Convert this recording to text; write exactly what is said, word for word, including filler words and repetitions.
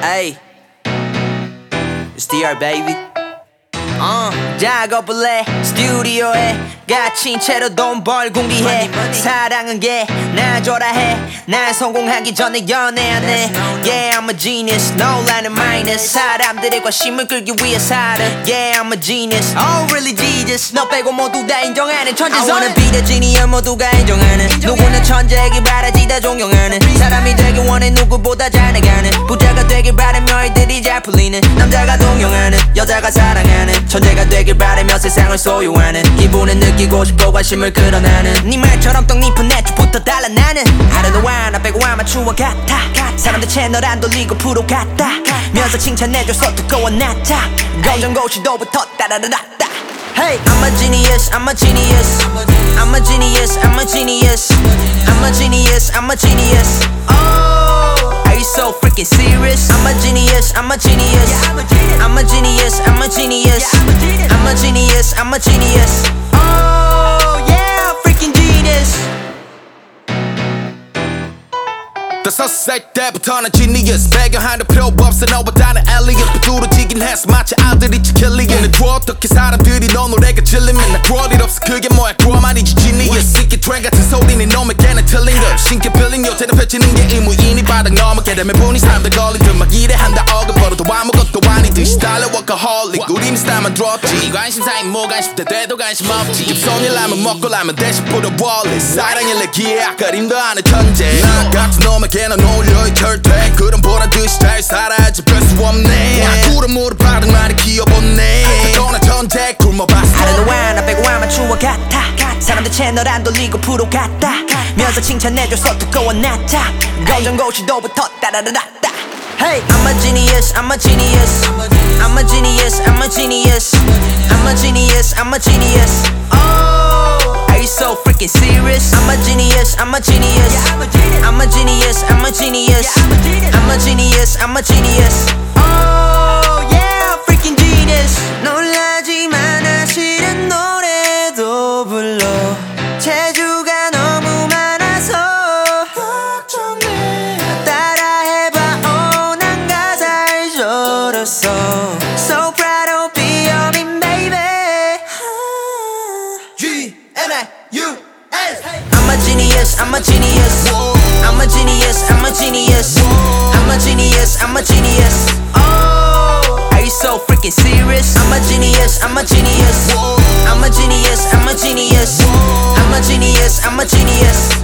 Hey, it's D R baby. 어, 작업을 해 스튜디오에 갇힌 채로 돈 벌 궁리해. 사랑은 게날 좋아해. 난 성공하기 전에 연애 안 해. Yeah, I'm a genius. 놀라는 마이너스. 사람들의 관심을 끌기 위해 살아. Yeah, I'm a genius. Oh, really Jesus. 너 빼고 모두 다 인정하는 천재선. I wanna be the genius. 모두가 인정하는. 누구는 천재이길 바라지 다 존경하는. 사람이 되길 원해 누구보다 잘 나가는. 부자가 되길 바라며 일들이 잘 풀리는. 남자가 동경하는 여자가 사랑하는. 천재가 되길 바라며 세상을 소유하는. 기분을 느끼고 싶고 관심을 끌어나는. 네 말처럼 떡잎은 애초부터 달라 나는. I don't know why 나 빼고 아마추어 같아. 사람들 채널 안 돌리고 프로 같다 면서 칭찬해줘서 두꺼워 낫다. 검정고시도부터 따라라라따. Hey, I'm a genius, I'm a genius. I'm a genius, I'm a genius. I'm a genius, I'm a genius. Oh, are you so freaking serious? I'm a genius, I'm a genius. I'm a genius, I'm a genius. I'm a genius, I'm a genius. Oh, yeah, freaking genius. 다섯 살 때부터 난 genius. 배경하는 필요 없어 너보다는 alien. 부두러지긴 했어 마치 아들이 지킬리엔. 내 구 어떻게 사람들이 너 노래가 질리면 나 그럴 일 없어 그게 뭐야 그럼 아니지 genius. 이게 트렌 같은 소리는 놈에게는 틀린 것. 신께 필린 요새는 펼치는 게 의무이니 바닥 넘어게 되면 분이 사람들 걸리든 막 일해한다 억을 벌어도 아무것도 아니듯이 달려 workaholic. 우린 스타만 드롭지 관심사인 뭐 관심 때 돼도 관심 없지. 입손이 라면 먹고 라면 대신 put a wallet. 사랑을 내기에 아까림도 않은 천재. 나 같은 놈에게 넌 어울려 절대. 그런 보란 듯이 잘 살아야지 별 수 없네. 구름 무릎 바닥 말이 귀여웠네. 너나 천재 굶어봤어. I don't know why 나 빼고 아마추어 같아. 사람들 채널 안 돌리고 프로 같다 면서 칭찬해줘서 두꺼워 낫다. 검정고시도부터 따라라라따. Hey, I'm a genius, I'm a genius. I'm a genius, I'm a genius. I'm a genius, I'm a genius. Oh, are you so freaking serious? I'm a genius, I'm a genius. I'm a genius, I'm a genius. I'm a genius, I'm a genius. Oh, yeah, freaking genius. 놀라지만 나 싫은 노래도 불러. 재주가 너무 많아서 걱정돼. 따라해봐. 오, 난 가사를 졸었어. So proud of being baby. G N I U S. I'm a genius, I'm a genius. I'm a genius, I'm a genius. I'm a genius, I'm a genius. Oh, are you so freaking serious? I'm a genius, I'm a genius. I'm a genius, I'm a genius. I'm a genius, I'm a genius.